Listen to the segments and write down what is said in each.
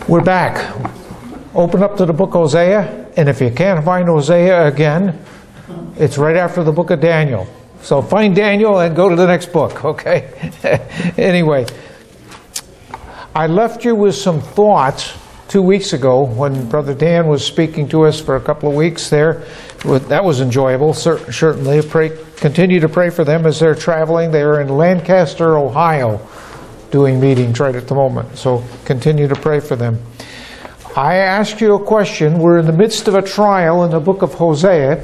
We're back. Open up to the book of Hosea, and if you can't find Hosea again, it's right after the book of Daniel. So find Daniel and go to the next book, okay? Anyway, I left you with some thoughts 2 weeks ago when Brother Dan was speaking to us for a couple of weeks there. That was enjoyable, certainly. Continue to pray for them as they're traveling. They are in Lancaster, Ohio, doing meetings right at the moment. So continue to pray for them. I asked you a question. We're in the midst of a trial in the book of Hosea.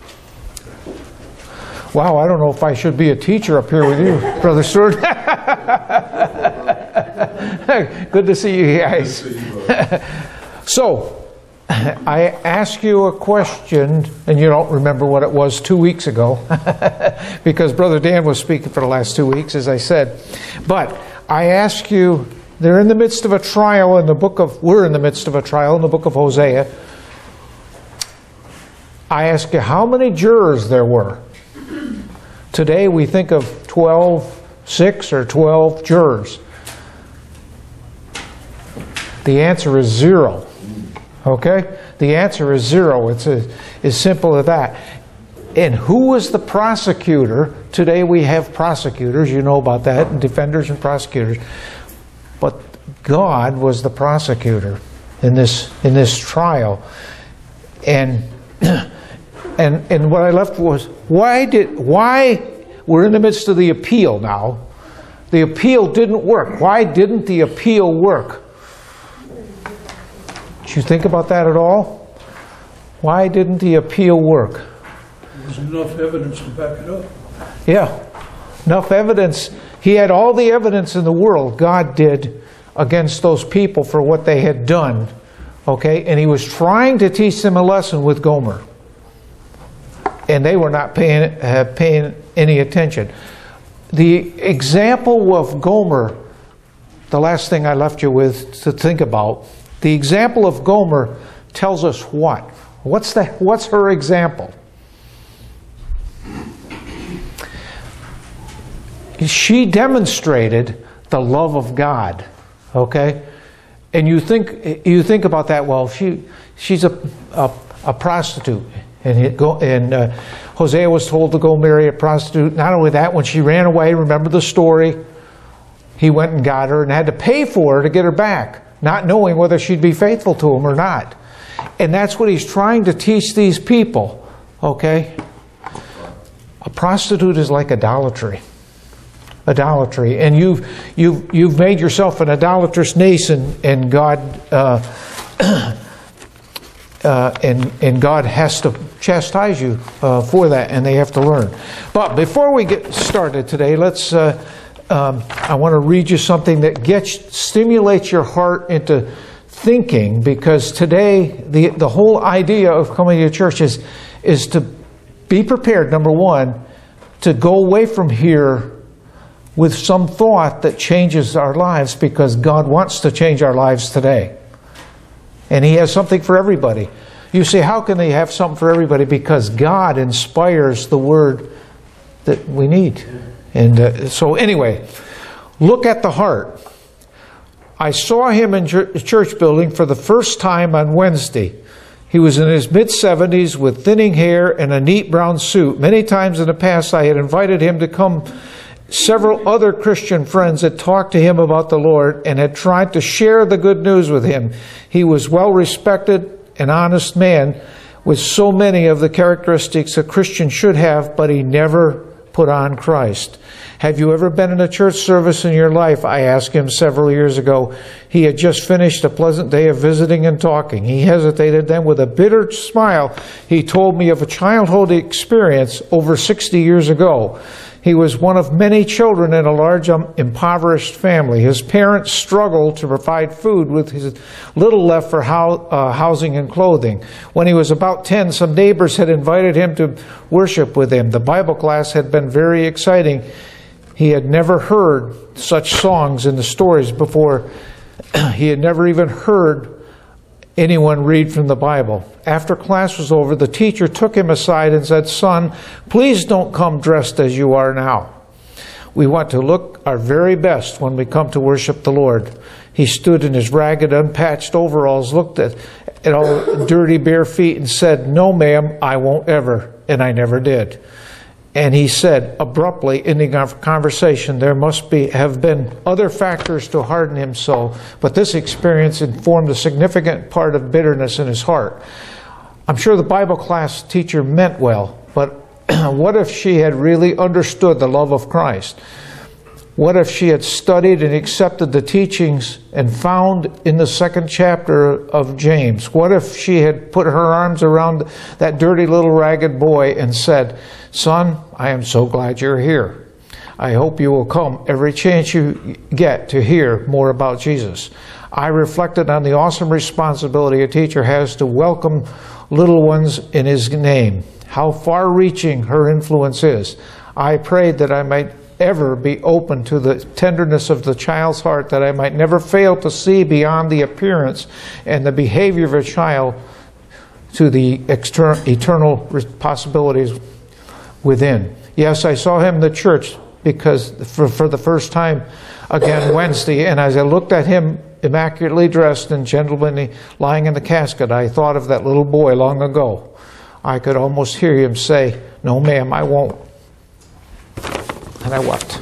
Wow, I don't know if I should be a teacher up here with you, Brother Stewart. Good to see you guys. So, I asked you a question, and you don't remember what it was 2 weeks ago, because Brother Dan was speaking for the last 2 weeks, as I said. But I asked you, we're in the midst of a trial in the book of Hosea. I asked you how many jurors there were. Today we think of 6 or 12 jurors. The answer is 0. Okay? The answer is 0. It's as simple as that. And who was the prosecutor? Today we have prosecutors, you know about that, and defenders and prosecutors. But God was the prosecutor in this trial. And what I left was, why we're in the midst of the appeal now. The appeal didn't work. Why didn't the appeal work? Did you think about that at all? Why didn't the appeal work? There was enough evidence to back it up. Yeah, enough evidence. He had all the evidence in the world, God did, against those people for what they had done. Okay, and he was trying to teach them a lesson with Gomer. And they were not paying any attention. The example of Gomer, the last thing I left you with to think about, the example of Gomer tells us what? What's her example? She demonstrated the love of God. Okay? And you think about that, well, she's a prostitute. And Hosea was told to go marry a prostitute. Not only that, when she ran away, remember the story, he went and got her and had to pay for her to get her back, not knowing whether she'd be faithful to him or not. And that's what he's trying to teach these people. Okay? A prostitute is like idolatry. Idolatry. And you've made yourself an idolatrous nation, and God and God has to chastise you for that, and they have to learn. But before we get started today, I want to read you something that stimulates your heart into thinking, because today the whole idea of coming to church is to be prepared, number one, to go away from here with some thought that changes our lives, because God wants to change our lives today. And He has something for everybody. You say, how can they have something for everybody? Because God inspires the word that we need. And so anyway, look at the heart. I saw him in church building for the first time on Wednesday. He was in his mid-70s with thinning hair and a neat brown suit. Many times in the past I had invited him to come. Several other Christian friends had talked to him about the Lord and had tried to share the good news with him. He was well respected, an honest man with so many of the characteristics a Christian should have, but he never put on Christ. Have you ever been in a church service in your life? I asked him several years ago. He had just finished a pleasant day of visiting and talking. He hesitated, then with a bitter smile, he told me of a childhood experience over 60 years ago. He was one of many children in a large, impoverished family. His parents struggled to provide food with his little left for housing and clothing. When he was about 10, some neighbors had invited him to worship with them. The Bible class had been very exciting. He had never heard such songs in the stories before. He had never even heard anyone read from the Bible. After class was over, the teacher took him aside and said, "Son, please don't come dressed as you are now. We want to look our very best when we come to worship the Lord." He stood in his ragged, unpatched overalls, looked at all dirty, bare feet, and said, "No, ma'am, I won't ever." And I never did. And he said, abruptly, ending our conversation, there must have been other factors to harden him so, but this experience informed a significant part of bitterness in his heart. I'm sure the Bible class teacher meant well, but what if she had really understood the love of Christ? What if she had studied and accepted the teachings and found in the 2nd chapter of James? What if she had put her arms around that dirty little ragged boy and said, "Son, I am so glad you're here. I hope you will come every chance you get to hear more about Jesus." I reflected on the awesome responsibility a teacher has to welcome little ones in his name, how far-reaching her influence is. I prayed that I might ever be open to the tenderness of the child's heart, that I might never fail to see beyond the appearance and the behavior of a child to the eternal possibilities within. Yes, I saw him in the church because for the first time again Wednesday, and as I looked at him immaculately dressed and gentlemanly lying in the casket, I thought of that little boy long ago. I could almost hear him say, "No, ma'am, I won't." And I wept.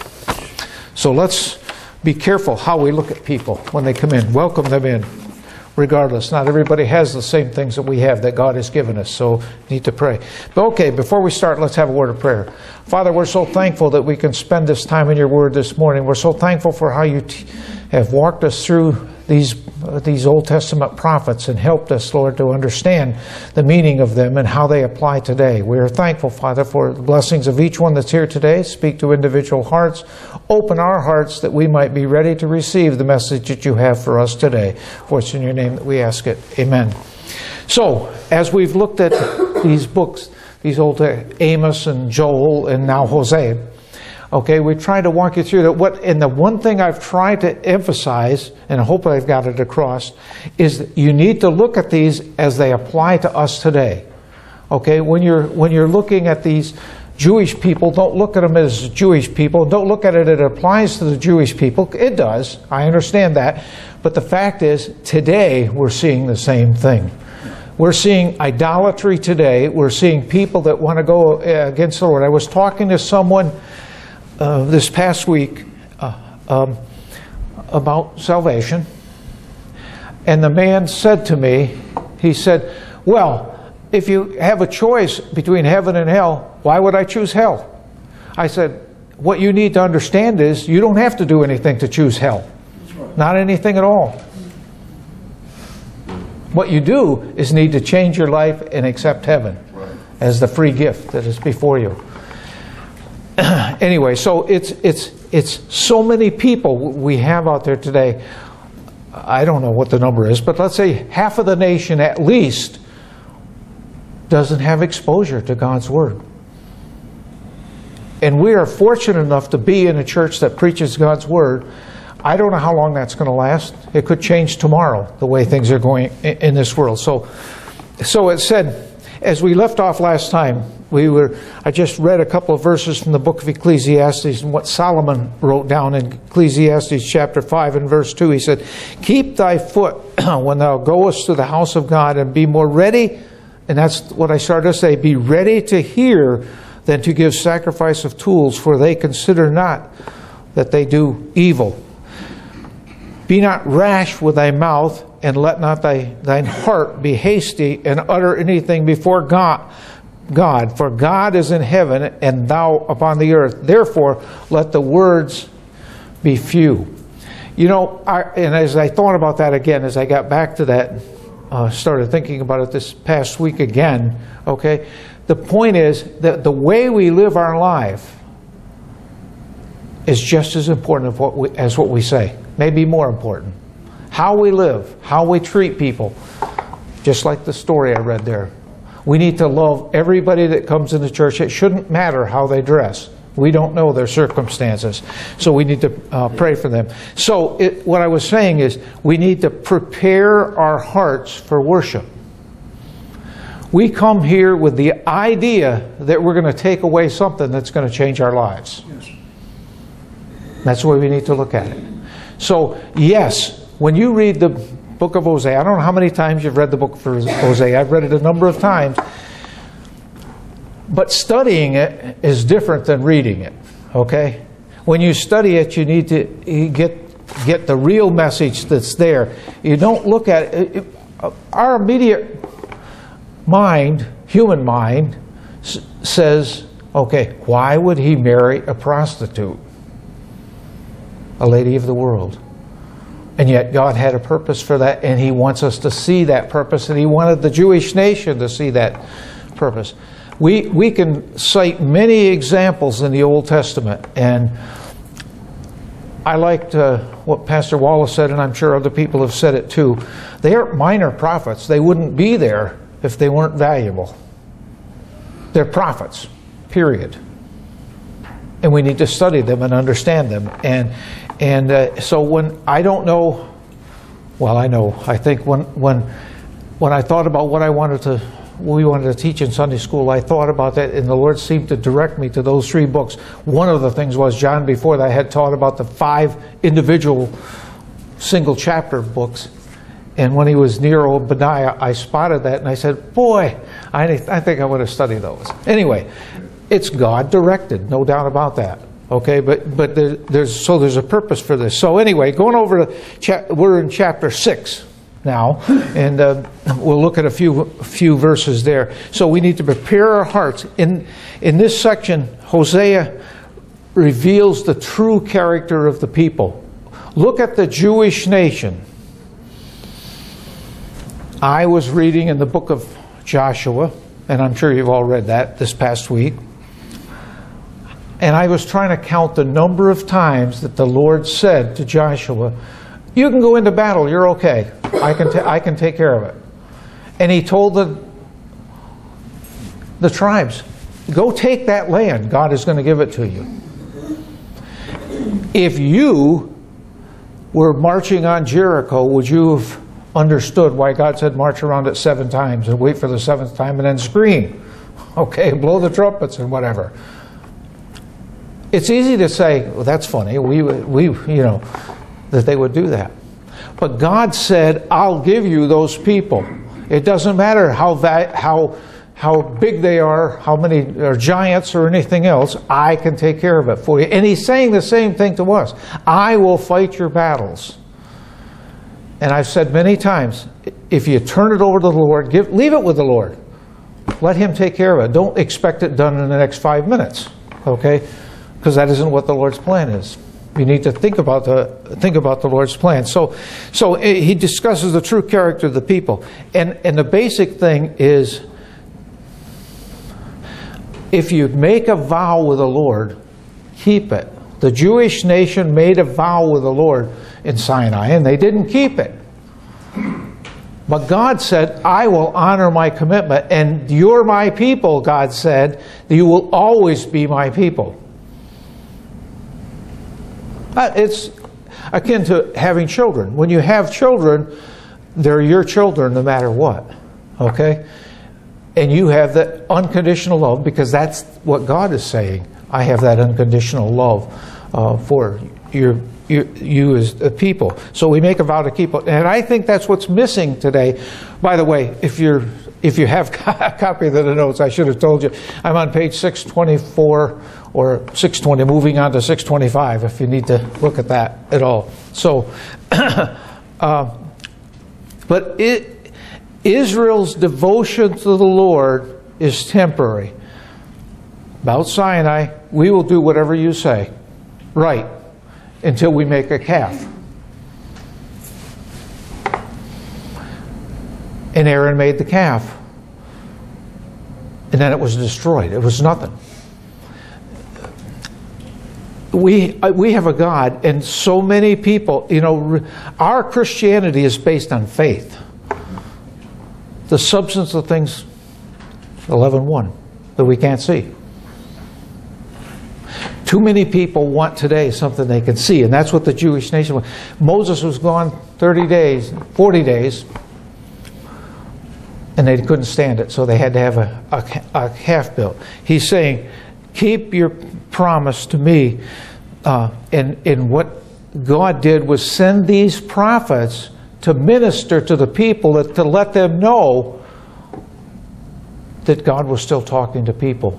So let's be careful how we look at people when they come in. Welcome them in, regardless. Not everybody has the same things that we have that God has given us, so need to pray. But okay, before we start, let's have a word of prayer. Father, we're so thankful that we can spend this time in your word this morning. We're so thankful for how you have walked us through these Old Testament prophets and helped us, Lord, to understand the meaning of them and how they apply today. We are thankful, Father, for the blessings of each one that's here today. Speak to individual hearts. Open our hearts that we might be ready to receive the message that you have for us today. For it's in your name that we ask it. Amen. So, as we've looked at these books, these old Amos and Joel and now Hosea, okay, we tried to walk you through that. And the one thing I've tried to emphasize, and I hope I've got it across, is that you need to look at these as they apply to us today. Okay, when you're looking at these Jewish people, don't look at them as Jewish people. Don't look at it as it applies to the Jewish people. It does. I understand that. But the fact is, today we're seeing the same thing. We're seeing idolatry today. We're seeing people that want to go against the Lord. I was talking to someone this past week about salvation, and the man said to me, he said, "Well, if you have a choice between heaven and hell, why would I choose hell?" I said, "What you need to understand is you don't have to do anything to choose hell. Not anything at all. What you do is need to change your life and accept heaven as the free gift that is before you." Anyway, so it's so many people we have out there today. I don't know what the number is, but let's say half of the nation at least doesn't have exposure to God's Word. And we are fortunate enough to be in a church that preaches God's Word. I don't know how long that's going to last. It could change tomorrow, the way things are going in this world. So it said, as we left off last time, I just read a couple of verses from the book of Ecclesiastes and what Solomon wrote down in Ecclesiastes chapter 5 and verse 2. He said, "Keep thy foot when thou goest to the house of God, and be more ready," and that's what I started to say, "be ready to hear than to give sacrifice of tools, for they consider not that they do evil. Be not rash with thy mouth, and let not thine heart be hasty, and utter anything before God. For God is in heaven, and thou upon the earth. Therefore, let the words be few." You know, and as I thought about that again, as I got back to that, started thinking about it this past week again, okay, the point is that the way we live our life is just as important as what we say, maybe more important. How we live, how we treat people, just like the story I read there. We need to love everybody that comes into church. It shouldn't matter how they dress. We don't know their circumstances, so we need to pray for them. So what I was saying is we need to prepare our hearts for worship. We come here with the idea that we're going to take away something that's going to change our lives. Yes. That's the way we need to look at it. So, yes, when you read the book of Hosea, I don't know how many times you've read the book of Hosea. I've read it a number of times. But studying it is different than reading it, okay? When you study it, you need to get the real message that's there. You don't look at it. Our immediate mind, human mind, says, okay, why would he marry a prostitute? A lady of the world. And yet God had a purpose for that, and he wants us to see that purpose, and he wanted the Jewish nation to see that purpose. We can cite many examples in the Old Testament, and I liked what Pastor Wallace said, and I'm sure other people have said it too. They aren't minor prophets. They wouldn't be there if they weren't valuable. They're prophets, period. And we need to study them and understand them. And so when I don't know, well, I know. I think when I thought about what we wanted to teach in Sunday school, I thought about that, and the Lord seemed to direct me to those 3 books. One of the things was John before that had taught about the 5 individual single chapter books. And when he was near Obadiah, I spotted that, and I said, boy, I think I want to study those. Anyway, it's God directed, no doubt about that. Okay, but there's a purpose for this. So anyway, going over to we're in chapter 6 now, and we'll look at a few verses there. So we need to prepare our hearts. In this section, Hosea reveals the true character of the people. Look at the Jewish nation. I was reading in the book of Joshua, and I'm sure you've all read that this past week. And I was trying to count the number of times that the Lord said to Joshua, you can go into battle, you're okay. I can take care of it. And he told the tribes, go take that land. God is going to give it to you. If you were marching on Jericho, would you have understood why God said march around it 7 times and wait for the 7th time and then scream? Okay, blow the trumpets and whatever. It's easy to say, well, that's funny. We that they would do that. But God said, I'll give you those people. It doesn't matter how big they are, how many are giants or anything else. I can take care of it for you. And he's saying the same thing to us. I will fight your battles. And I've said many times, if you turn it over to the Lord, leave it with the Lord. Let him take care of it. Don't expect it done in the next 5 minutes. Okay? Because that isn't what the Lord's plan is. You need to think about the Lord's plan. So he discusses the true character of the people, and the basic thing is, if you make a vow with the Lord, keep it. The Jewish nation made a vow with the Lord in Sinai, and they didn't keep it. But God said, I will honor my commitment, and you're my people. God said, you will always be my people. It's akin to having children. When you have children, they're your children no matter what. Okay? And you have that unconditional love, because that's what God is saying. I have that unconditional love for you as a people. So we make a vow to keep it. And I think that's what's missing today. By the way, if you have a copy of the notes, I should have told you, I'm on page 624 or 620, moving on to 625 if you need to look at that at all. So, but Israel's devotion to the Lord is temporary. Mount Sinai, we will do whatever you say. Right. Until we make a calf. And Aaron made the calf. And then it was destroyed. It was nothing. We have a God, and so many people, our Christianity is based on faith. The substance of things, 11:1, that we can't see. Too many people want today something they can see, and that's what the Jewish nation was. Moses was gone 30 days, 40 days, and they couldn't stand it, so they had to have a calf built. He's saying, keep your promise to me in what God did was send these prophets to minister to the people, to let them know that God was still talking to people.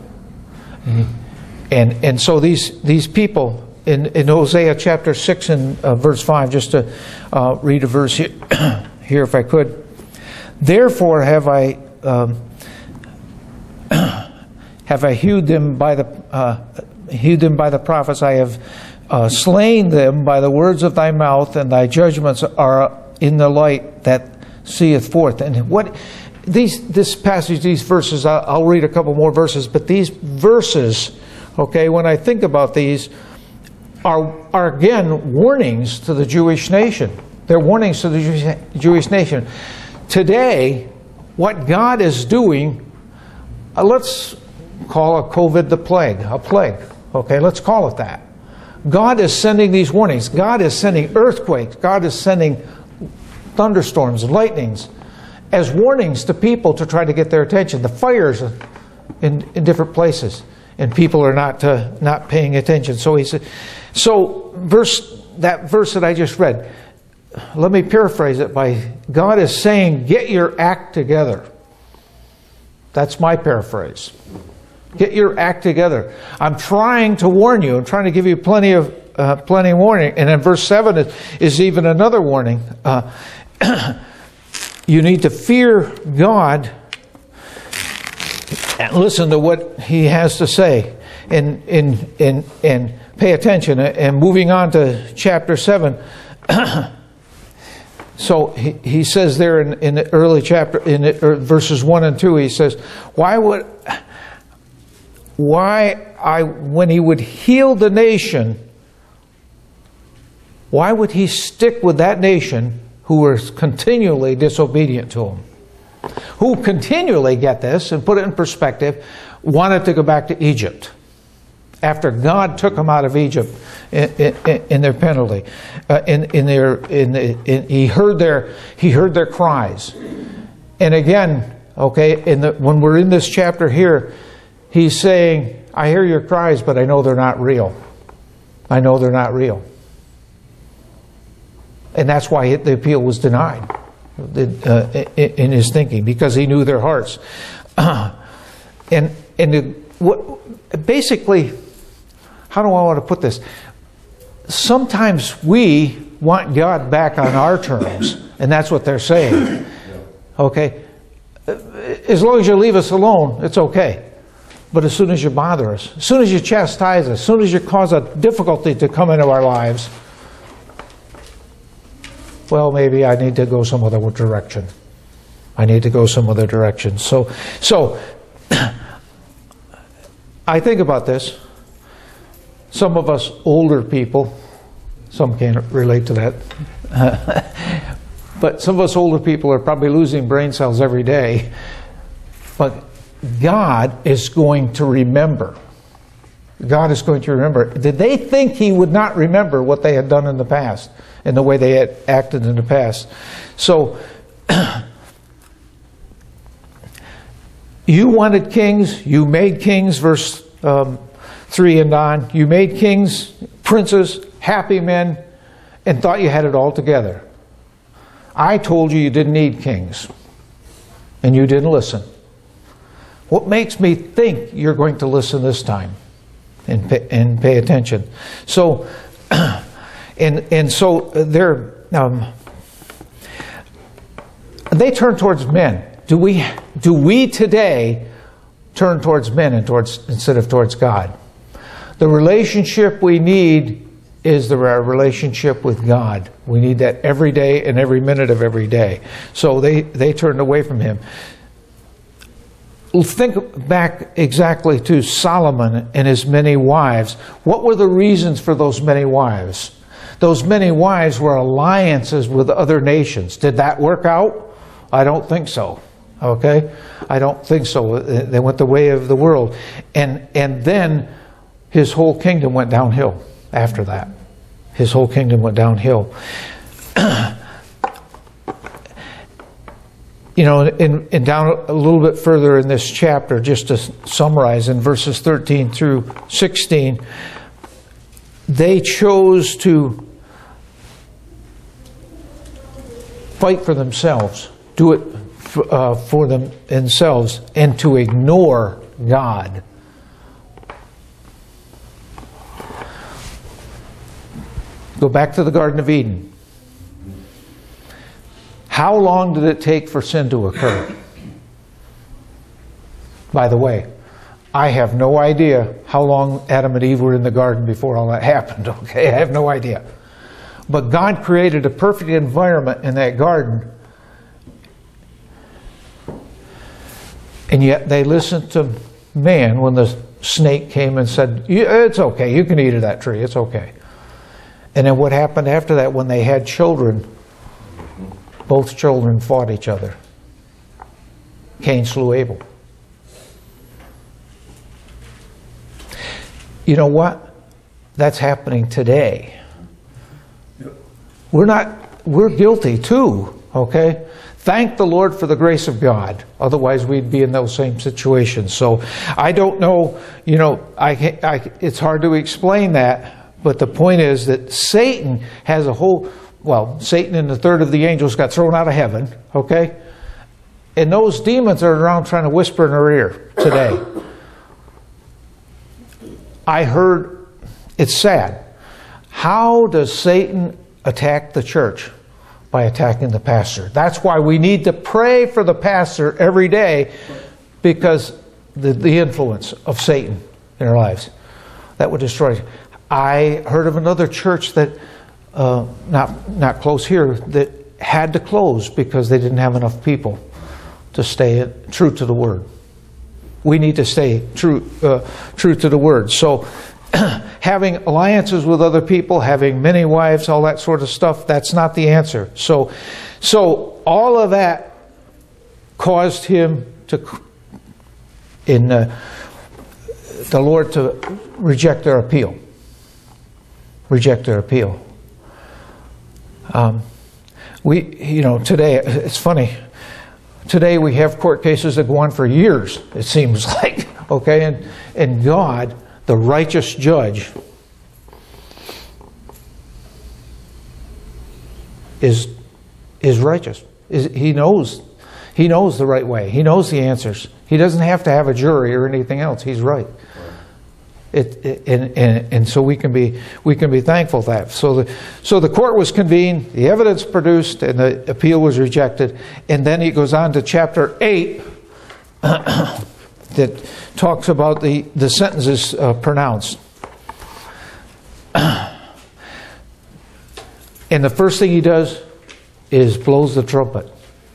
And so these people, in Hosea chapter 6 and verse 5, just to read a verse here if I could. Therefore have I hewed them by the prophets. I have slain them by the words of thy mouth, and thy judgments are in the light that seeth forth. And what this passage, these verses, I'll read a couple more verses, but these verses, okay, when I think about these, are again warnings to the Jewish nation. They're warnings to the Jewish nation. Today, what God is doing, let's call a COVID a plague. Okay, let's call it that. God is sending these warnings. God is sending earthquakes. God is sending thunderstorms, lightnings, as warnings to people to try to get their attention. The fires in different places, and people are not paying attention. So he said, that verse that I just read, let me paraphrase it by, God is saying, get your act together. That's my paraphrase. Get your act together. I'm trying to warn you. I'm trying to give you plenty of warning. And then verse 7 is even another warning. You need to fear God and listen to what He has to say, and pay attention. And moving on to chapter 7. So he says there in the early chapter, verses 1 and 2, he says, when He would heal the nation, why would He stick with that nation who was continually disobedient to Him? Who continually, get this and put it in perspective, wanted to go back to Egypt after God took them out of Egypt in their penalty. He heard their cries. And again, okay, when we're in this chapter here, He's saying, I hear your cries, but I know they're not real. I know they're not real. And that's why the appeal was denied in His thinking, because He knew their hearts. Basically, how do I want to put this? Sometimes we want God back on our terms, and that's what they're saying. Okay? As long as you leave us alone, it's okay. But as soon as you bother us, as soon as you chastise us, as soon as you cause a difficulty to come into our lives, well, maybe I need to go some other direction. I need to go some other direction. So I think about this. Some of us older people, some can't relate to that, but some of us older people are probably losing brain cells every day. But God is going to remember. God is going to remember. Did they think He would not remember what they had done in the past and the way they had acted in the past? So, you wanted kings, you made kings, verse 3 and on. You made kings, princes, happy men, and thought you had it all together. I told you didn't need kings, and you didn't listen. What makes me think you're going to listen this time and pay attention? So, so they turn towards men. Do we today turn towards men instead of towards God? The relationship we need is our relationship with God. We need that every day and every minute of every day. So they turned away from Him. Think back exactly to Solomon and his many wives. What were the reasons for those many wives? Those many wives were alliances with other nations. Did that work out? I don't think so. Okay? I don't think so. They went the way of the world. And then his whole kingdom went downhill after that. His whole kingdom went downhill. And down a little bit further in this chapter, just to summarize, in verses 13 through 16, they chose to fight for themselves, do it for themselves, and to ignore God. Go back to the Garden of Eden. How long did it take for sin to occur? By the way, I have no idea how long Adam and Eve were in the garden before all that happened, okay? I have no idea. But God created a perfect environment in that garden, and yet they listened to man when the snake came and said, it's okay, you can eat of that tree, it's okay. And then what happened after that, when they had children, both children fought each other. Cain slew Abel. You know what? That's happening today. We're guilty too, okay? Thank the Lord for the grace of God. Otherwise, we'd be in those same situations. So I don't know, it's hard to explain that, but the point is that Satan has Satan and a third of the angels got thrown out of heaven, okay? And those demons are around trying to whisper in our ear today. I heard, it's sad. How does Satan attack the church? By attacking the pastor. That's why we need to pray for the pastor every day, because the influence of Satan in our lives. That would destroy. I heard of another church that, not close here, that had to close because they didn't have enough people to stay true to the Word. We need to stay true to the Word. So having alliances with other people, having many wives, all that sort of stuff, that's not the answer. So all of that caused him the Lord to reject their appeal. Reject their appeal. Today, it's funny. Today we have court cases that go on for years, it seems like, okay? And God, the righteous judge, is righteous. He knows the right way. He knows the answers. He doesn't have to have a jury or anything else. He's right. And so we can be thankful for that. So the court was convened, the evidence produced, and the appeal was rejected. And then he goes on to chapter 8 that talks about the sentences pronounced. And the first thing he does is blows the trumpet.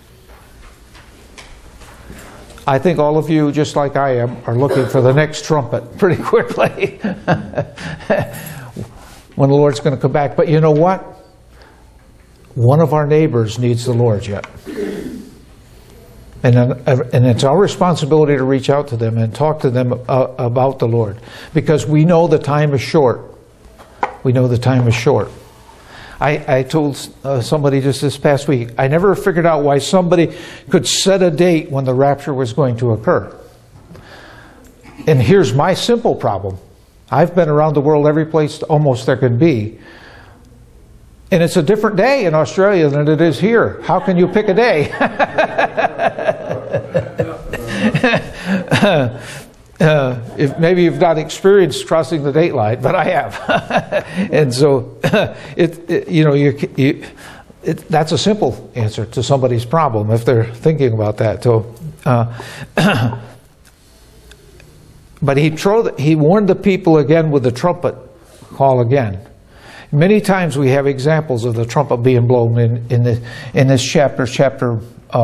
I think all of you, just like I am, are looking for the next trumpet pretty quickly when the Lord's going to come back. But you know what? One of our neighbors needs the Lord yet. And it's our responsibility to reach out to them and talk to them about the Lord, because we know the time is short. We know the time is short. I told somebody just this past week, I never figured out why somebody could set a date when the rapture was going to occur. And here's my simple problem. I've been around the world every place almost there could be. And it's a different day in Australia than it is here. How can you pick a day? If maybe you've not experienced crossing the date line, but I have. And so, that's a simple answer to somebody's problem if they're thinking about that. So, but he warned the people again with the trumpet call again. Many times we have examples of the trumpet being blown in this chapter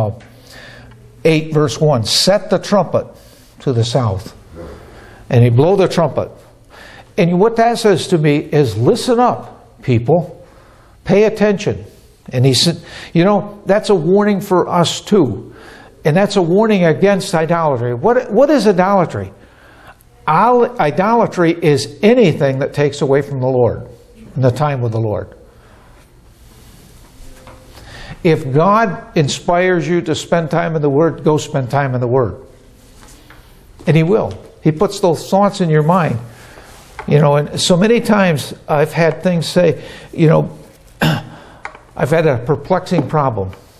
8, verse 1. Set the trumpet to the south. And he blew the trumpet. And what that says to me is, listen up, people. Pay attention. And he said, that's a warning for us too. And that's a warning against idolatry. What is idolatry? Idolatry is anything that takes away from the Lord and the time with the Lord. If God inspires you to spend time in the Word, go spend time in the Word. And He will. He puts those thoughts in your mind. And so many times I've had things say, I've had a perplexing problem.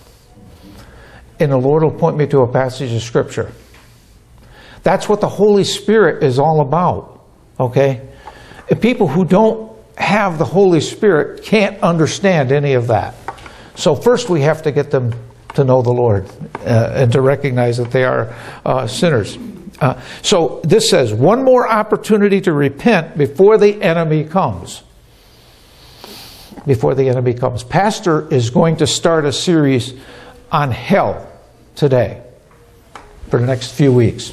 and the Lord will point me to a passage of Scripture. That's what the Holy Spirit is all about, okay? And people who don't have the Holy Spirit can't understand any of that. So first we have to get them to know the Lord and to recognize that they are sinners. So this says, one more opportunity to repent before the enemy comes. Before the enemy comes. Pastor is going to start a series on hell today for the next few weeks.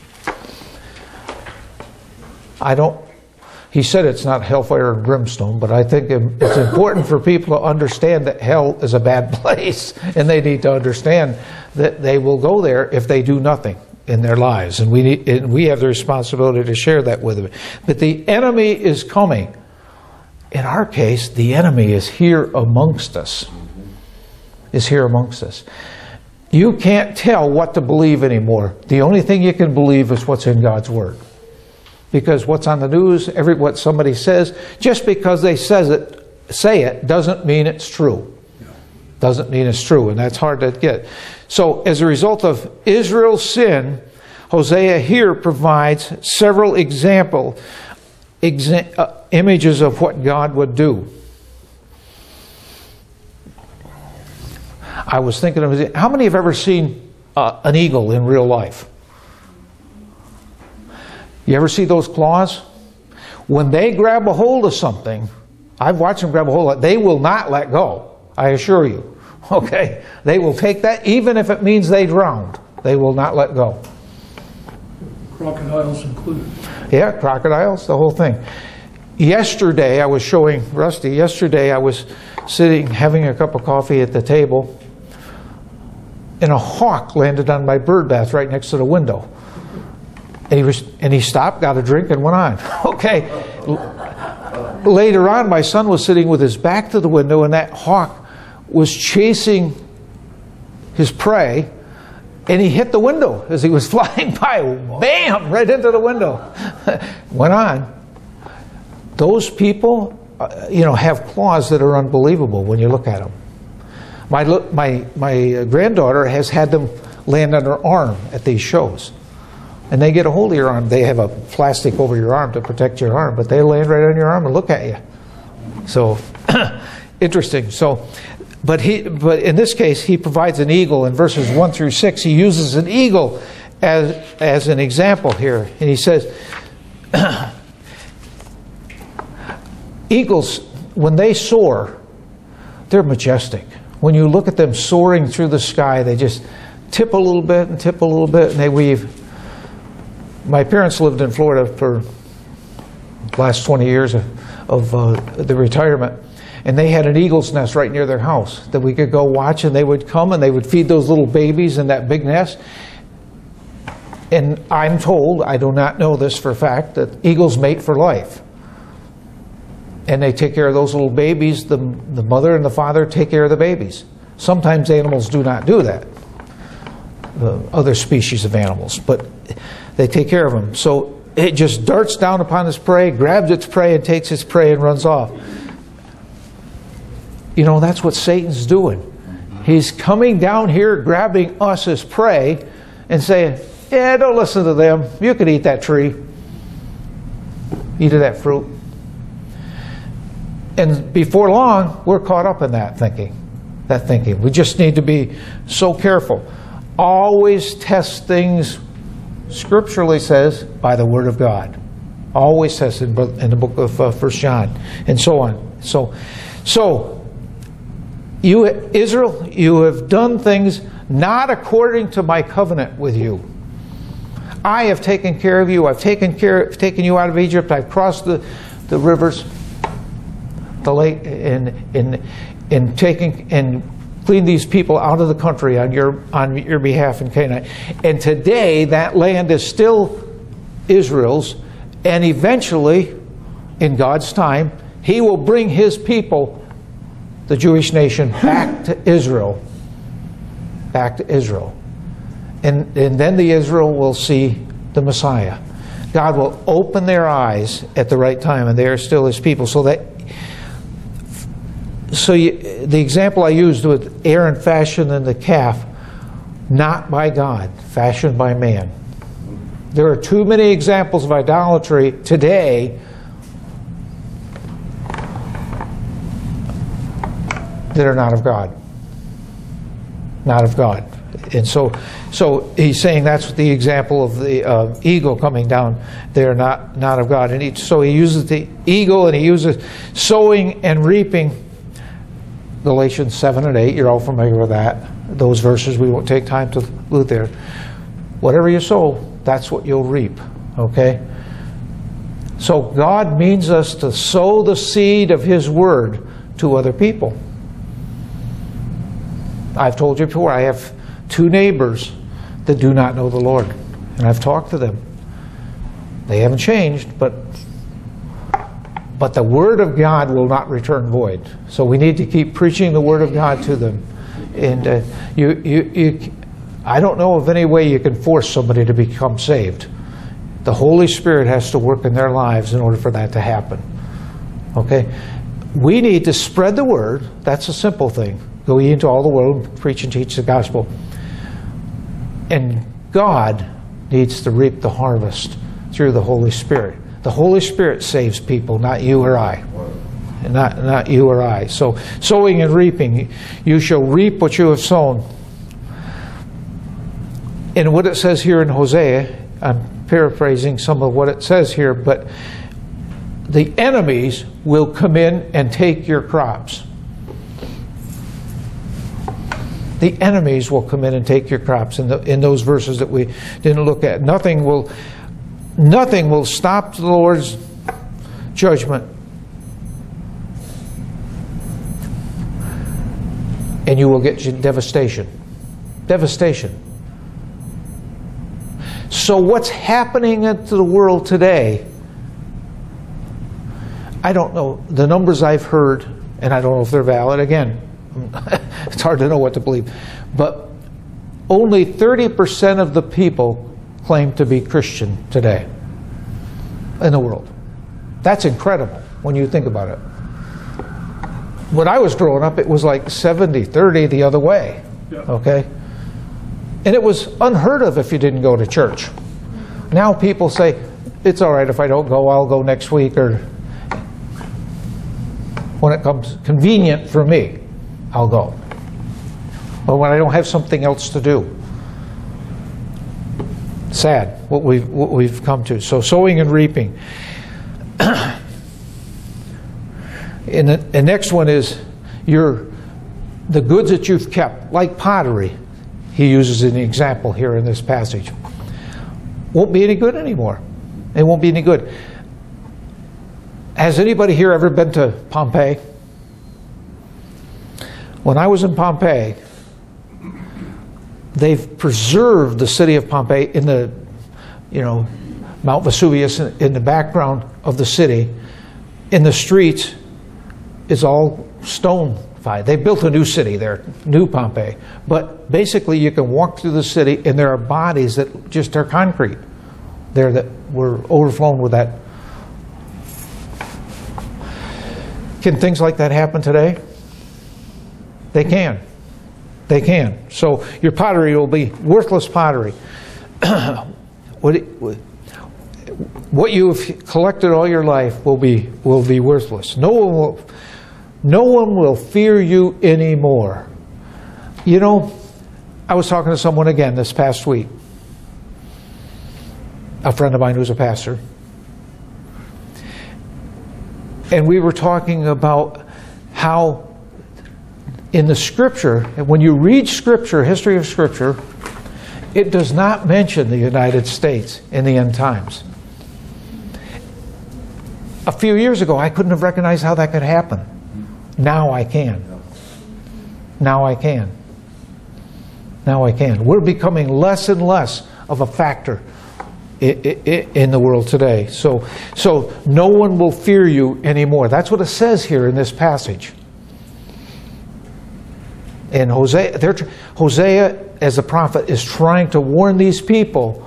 He said it's not hellfire and brimstone, but I think it's important for people to understand that hell is a bad place, and they need to understand that they will go there if they do nothing in their lives, and we have the responsibility to share that with them. But the enemy is coming. In our case, the enemy is here amongst us. Is here amongst us. You can't tell what to believe anymore. The only thing you can believe is what's in God's Word. Because what's on the news, what somebody says, just because they say it, doesn't mean it's true. Doesn't mean it's true, and that's hard to get. So, as a result of Israel's sin, Hosea here provides several images of what God would do. I was thinking of, how many have ever seen an eagle in real life? You ever see those claws? When they grab a hold of something, I've watched them grab a hold of it, they will not let go, I assure you. Okay? They will take that, even if it means they drowned. They will not let go. Crocodiles included. Yeah, crocodiles, the whole thing. Yesterday, I was showing Rusty, I was sitting having a cup of coffee at the table, and a hawk landed on my bird bath right next to the window. And he stopped, got a drink, and went on. Okay. Later on, my son was sitting with his back to the window, and that hawk was chasing his prey, and he hit the window as he was flying by. Bam! Right into the window. Went on. Those people, have claws that are unbelievable when you look at them. My granddaughter has had them land on her arm at these shows. And they get a hold of your arm. They have a plastic over your arm to protect your arm, but they land right on your arm and look at you. So, interesting. So, but in this case, he provides an eagle in verses 1 through 6. He uses an eagle as an example here, and he says, eagles, when they soar, they're majestic. When you look at them soaring through the sky, they just tip a little bit and tip a little bit, and they weave. My parents lived in Florida for the last 20 years of the retirement, and they had an eagle's nest right near their house that we could go watch, and they would come and they would feed those little babies in that big nest. And I'm told, I do not know this for a fact, that eagles mate for life. And they take care of those little babies. The mother and the father take care of the babies. Sometimes animals do not do that, other species of animals, but they take care of them. So it just darts down upon its prey, grabs its prey, and takes its prey and runs off. That's what Satan's doing. He's coming down here, grabbing us as prey, and saying, yeah, don't listen to them. You can eat that tree. Eat of that fruit. And before long, we're caught up in that thinking. We just need to be so careful. Always test things, scripturally says, by the Word of God. Always says in the book of 1 John, and so on. So you, Israel, you have done things not according to my covenant with you. I have taken care of you. I've taken you out of Egypt. I've crossed the rivers, the lake, and taking and cleaned these people out of the country on your behalf in Canaan. And today that land is still Israel's, and eventually, in God's time, He will bring His people, the Jewish nation, back to Israel. Back to Israel. And then the Israel will see the Messiah. God will open their eyes at the right time, and they are still His people. The example I used with Aaron fashioning the calf not by God, fashioned by man. There are too many examples of idolatry today that are not of God. Not of God. And so he's saying that's the example of the eagle coming down. They're not of God. And so he uses the eagle, and he uses sowing and reaping. Galatians 7 and 8, you're all familiar with that. Those verses, we won't take time to look there. Whatever you sow, that's what you'll reap. Okay? So God means us to sow the seed of His Word to other people. I've told you before, I have 2 neighbors that do not know the Lord. And I've talked to them. They haven't changed, but the Word of God will not return void. So we need to keep preaching the Word of God to them. And I don't know of any way you can force somebody to become saved. The Holy Spirit has to work in their lives in order for that to happen. Okay? We need to spread the Word. That's a simple thing. Go ye into all the world, preach and teach the gospel. And God needs to reap the harvest through the Holy Spirit. The Holy Spirit saves people, not you or I. Not you or I. So, sowing and reaping, you shall reap what you have sown. And what it says here in Hosea, I'm paraphrasing some of what it says here, but the enemies will come in and take your crops. The enemies will come in and take your crops in those verses that we didn't look at. Nothing will stop the Lord's judgment. And you will get devastation. Devastation. So what's happening to the world today, I don't know. The numbers I've heard, and I don't know if they're valid, again, it's hard to know what to believe, but only 30% of the people claim to be Christian today in the world. That's incredible when you think about it. When I was growing up, it was like 70-30 the other way. Yeah. Okay? And it was unheard of if you didn't go to church. Now people say, it's all right if I don't go, I'll go next week, or when it comes convenient for me, I'll go. But when I don't have something else to do. Sad what we've come to. So sowing and reaping. And the next one is the goods that you've kept, like pottery. He uses an example here in this passage. Won't be any good anymore. It won't be any good. Has anybody here ever been to Pompeii? When I was in Pompeii, they've preserved the city of Pompeii in the, Mount Vesuvius in the background of the city. In the streets, it's all stone. They built a new city there, New Pompeii. But basically, you can walk through the city, and there are bodies that just are concrete there that were overflown with that. Can things like that happen today? They can. They can. So your pottery will be worthless pottery. What you've collected all your life will be worthless. No one will fear you anymore. I was talking to someone again this past week. A friend of mine who's a pastor. And we were talking about how in the Scripture, and when you read Scripture, history of Scripture, it does not mention the United States in the end times. A few years ago, I couldn't have recognized how that could happen. Now I can. Now I can. Now I can. We're becoming less and less of a factor in the world today. So no one will fear you anymore. That's what it says here in this passage. And Hosea, as a prophet, is trying to warn these people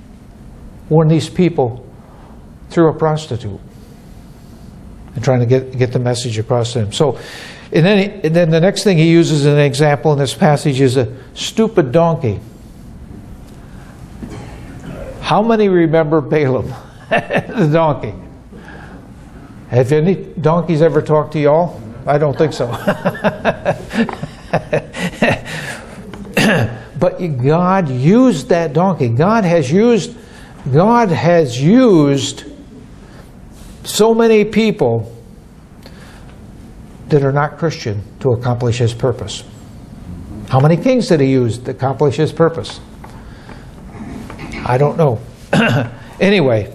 through a prostitute, and trying to get the message across to them. So, and then the next thing he uses as an example in this passage is a stupid donkey. How many remember Balaam, the donkey? Have any donkeys ever talked to y'all? I don't think so. But God used that donkey. God has used so many people that are not Christian to accomplish His purpose. How many kings did He use to accomplish His purpose? I don't know. Anyway,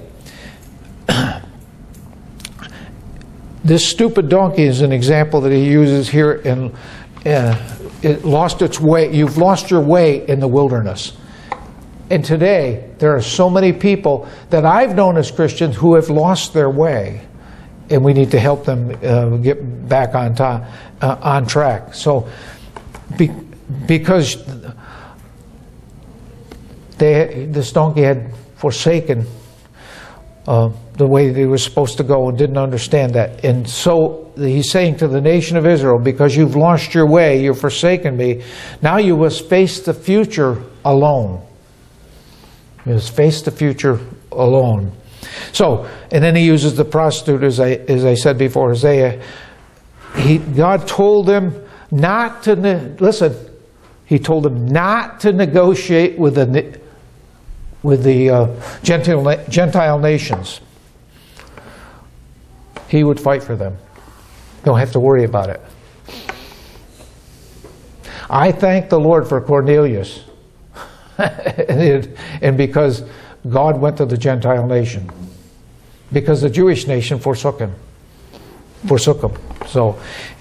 this stupid donkey is an example that He uses here, and it lost its way. You've lost your way in the wilderness. And today, there are so many people that I've known as Christians who have lost their way, and we need to help them get back on track. So, because this donkey had forsaken the way they were supposed to go and didn't understand that. And so He's saying to the nation of Israel, because you've lost your way, you've forsaken me, now you must face the future alone. You must face the future alone. So, and then He uses the prostitute, as I said before, Hosea. God told them not to, listen, He told them not to negotiate with the Gentile nations. He would fight for them. Don't have to worry about it. I thank the Lord for Cornelius. And because God went to the Gentile nation. Because the Jewish nation forsook him. So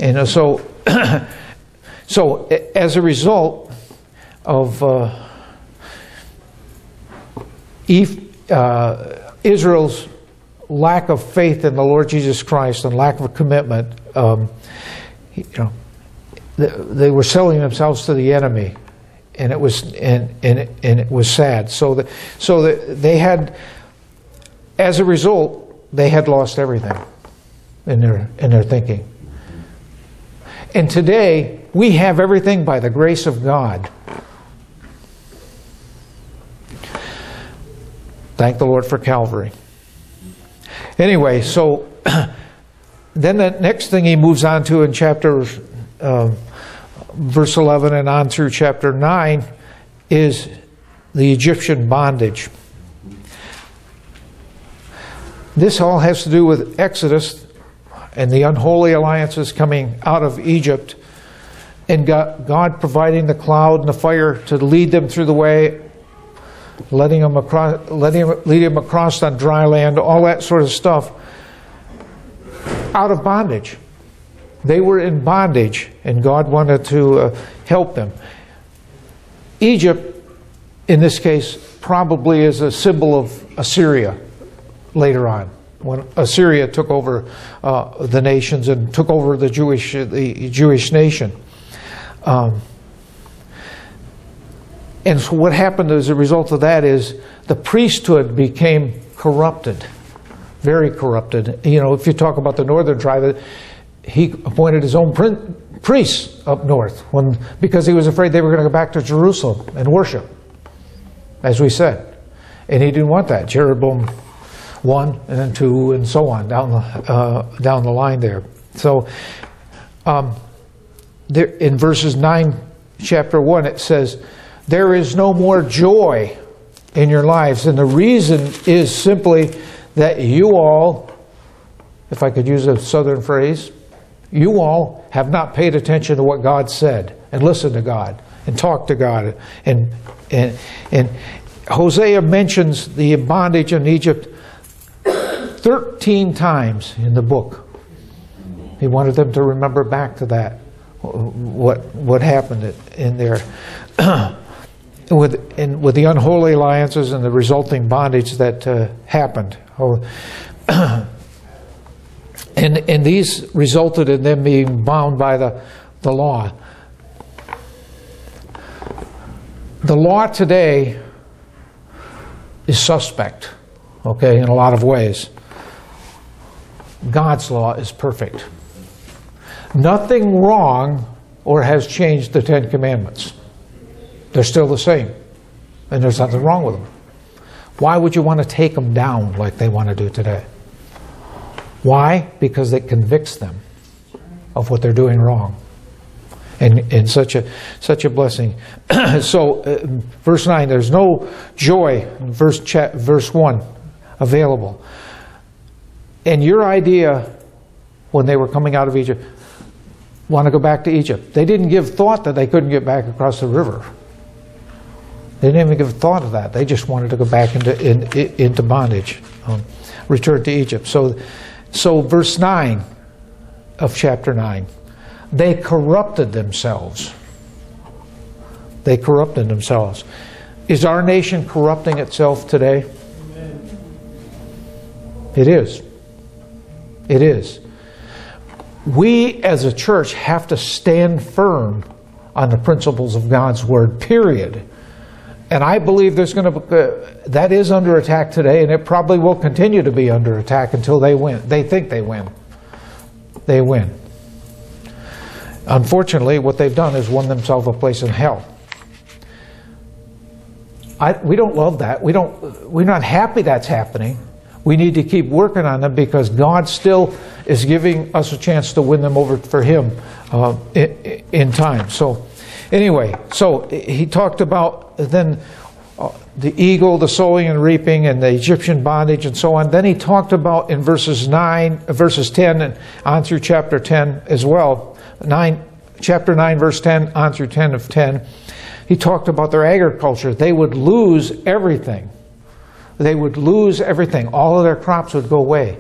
as a result of Israel's lack of faith in the Lord Jesus Christ and lack of commitment, they were selling themselves to the enemy, and it was sad. So that they had, as a result, they had lost everything in their thinking. And today we have everything by the grace of God. Thank the Lord for Calvary. Anyway, so then the next thing he moves on to in chapter verse 11 and on through chapter 9 is the Egyptian bondage. This all has to do with Exodus and the unholy alliances coming out of Egypt, and God providing the cloud and the fire to lead them through the way, leading them across on dry land, all that sort of stuff, out of bondage. They were in bondage, and God wanted to help them. Egypt, in this case, probably is a symbol of Assyria later on, when Assyria took over the nations and took over the Jewish nation. And so what happened as a result of that is the priesthood became corrupted, very corrupted. You know, if you talk about the northern tribe, he appointed his own priests up north because he was afraid they were going to go back to Jerusalem and worship, as we said. And he didn't want that. Jeroboam 1 and then 2 and so on down the line there. So there, in verses 9, chapter 1, it says, "There is no more joy in your lives." And the reason is simply that you all, if I could use a southern phrase, you all have not paid attention to what God said and listened to God and talked to God. And Hosea mentions the bondage in Egypt 13 times in the book. He wanted them to remember back to that, what happened in there. With the unholy alliances and the resulting bondage that happened. And these resulted in them being bound by the law. The law today is suspect, okay, in a lot of ways. God's law is perfect. Nothing wrong or has changed the Ten Commandments. They're still the same, and there's nothing wrong with them. Why would you want to take them down like they want to do today? Why? Because it convicts them of what they're doing wrong. And such a blessing. So, verse 9, there's no joy in verse 1 available. And your idea when they were coming out of Egypt, want to go back to Egypt. They didn't give thought that they couldn't get back across the river. They didn't even give thought of that. They just wanted to go back into bondage, return to Egypt. So verse 9 of chapter 9, they corrupted themselves. They corrupted themselves. Is our nation corrupting itself today? It is. It is. We as a church have to stand firm on the principles of God's Word, period. And I believe there's going to that is under attack today, and it probably will continue to be under attack until they win. They think they win. They win. Unfortunately, what they've done is won themselves a place in hell. We don't love that. We're not happy that's happening. We need to keep working on them because God still is giving us a chance to win them over for Him in time. So, anyway, so he talked about then the eagle, the sowing and reaping, and the Egyptian bondage, and so on. Then he talked about in verses 10, and on through chapter 10 as well. Chapter 9, verse 10, on through 10 of 10. He talked about their agriculture. They would lose everything. They would lose everything. All of their crops would go away.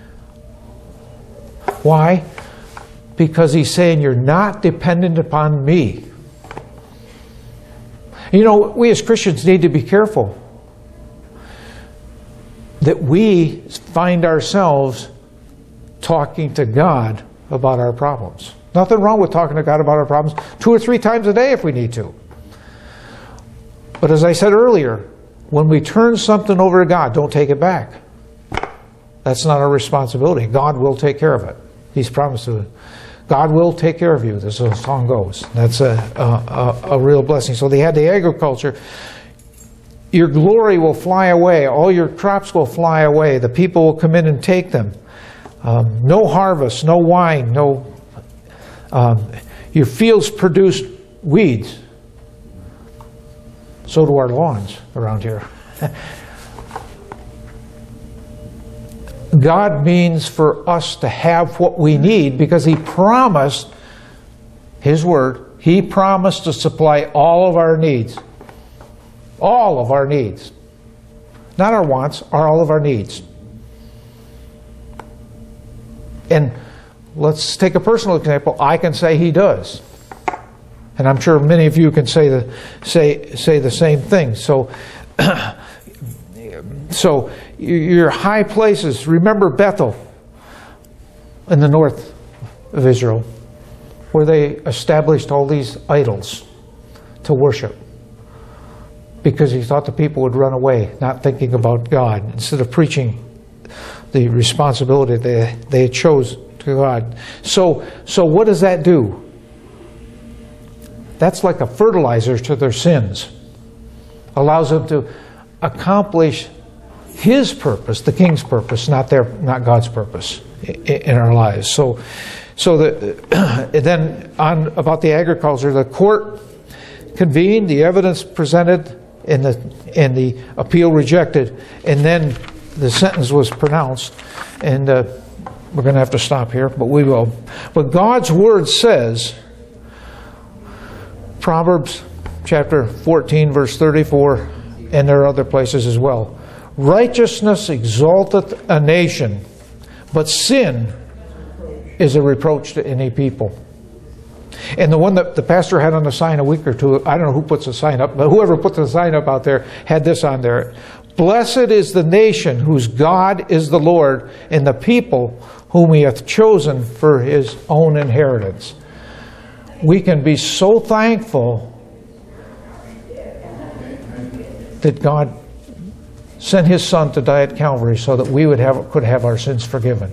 Why? Because he's saying, you're not dependent upon me. You know, we as Christians need to be careful that we find ourselves talking to God about our problems. Nothing wrong with talking to God about our problems 2 or 3 times a day if we need to. But as I said earlier, when we turn something over to God, don't take it back. That's not our responsibility. God will take care of it. He's promised to. God will take care of you, as the song goes. That's a real blessing. So they had the agriculture. Your glory will fly away. All your crops will fly away. The people will come in and take them. No harvest, no wine, your fields produce weeds. So do our lawns around here. God means for us to have what we need because He promised, His Word, He promised to supply all of our needs. All of our needs. Not our wants, all of our needs. And let's take a personal example. I can say He does. And I'm sure many of you can say the same thing. So your high places, remember Bethel in the north of Israel, where they established all these idols to worship because He thought the people would run away, not thinking about God, instead of preaching the responsibility they chose to God. So what does that do? That's like a fertilizer to their sins. Allows them to accomplish His purpose, the king's purpose, not God's purpose in our lives. Then on about the agriculture, the court convened, the evidence presented, and the appeal rejected, and then the sentence was pronounced. And we're going to have to stop here, but we will. But God's Word says, Proverbs chapter 14, verse 34, and there are other places as well. Righteousness exalteth a nation, but sin is a reproach to any people. And the one that the pastor had on the sign a week or two, I don't know who puts the sign up, but whoever put the sign up out there had this on there. Blessed is the nation whose God is the Lord, and the people whom He hath chosen for His own inheritance. We can be so thankful that God sent His Son to die at Calvary so that we could have our sins forgiven.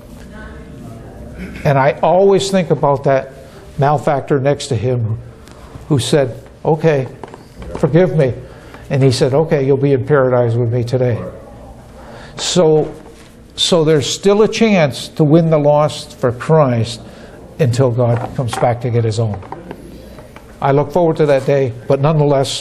And I always think about that malefactor next to Him who said, okay, forgive me. And he said, okay, you'll be in paradise with me today. So there's still a chance to win the lost for Christ until God comes back to get his own. I look forward to that day, but nonetheless,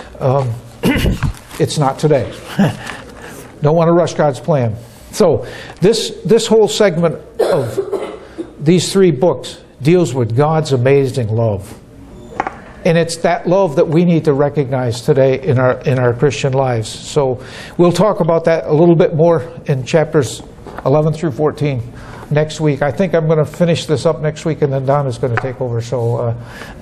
it's not today. Don't want to rush God's plan. So this whole segment of these 3 books deals with God's amazing love. And it's that love that we need to recognize today in our Christian lives. So we'll talk about that a little bit more in chapters 11 through 14 next week. I think I'm going to finish this up next week, and then Donna's going to take over. So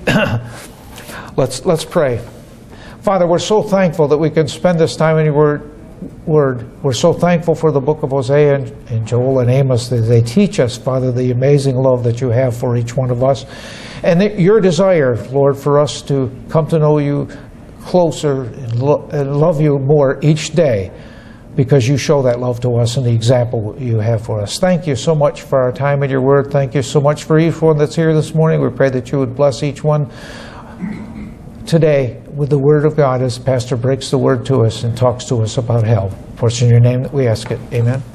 let's pray. Father, we're so thankful that we can spend this time in your word. We're so thankful for the book of Hosea and Joel and Amos that they teach us, Father, the amazing love that you have for each one of us. And your desire, Lord, for us to come to know you closer and love you more each day, because you show that love to us and the example you have for us. Thank you so much for our time in your word. Thank you so much for each one that's here this morning. We pray that you would bless each one today with the word of God as Pastor breaks the word to us and talks to us about hell. For it's in your name that we ask it. Amen.